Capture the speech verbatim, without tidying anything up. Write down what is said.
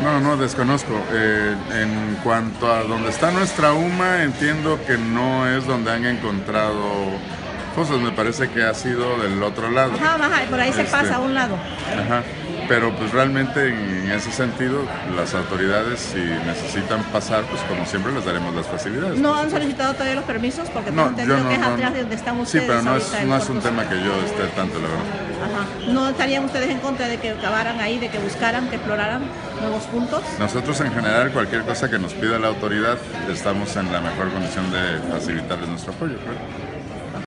No, no, desconozco. Eh, en cuanto a donde está nuestra U M A, entiendo que no es donde han encontrado cosas, me parece que ha sido del otro lado. Ajá, ajá, por ahí se Este, pasa a un lado. Ajá. Pero pues realmente en, en ese sentido, las autoridades si necesitan pasar, pues como siempre les daremos las facilidades. ¿No han solicitado todavía los permisos? Porque tengo No, entendido yo no, que es no, atrás no. de donde están Sí, ustedes. pero no es, ahorita, el no es un Corpus. tema que yo esté tanto, la verdad. Ajá. ¿No estarían ustedes en contra de que cavaran ahí, de que buscaran, que exploraran nuevos puntos? Nosotros en general, cualquier cosa que nos pida la autoridad, estamos en la mejor condición de facilitarles nuestro apoyo, claro.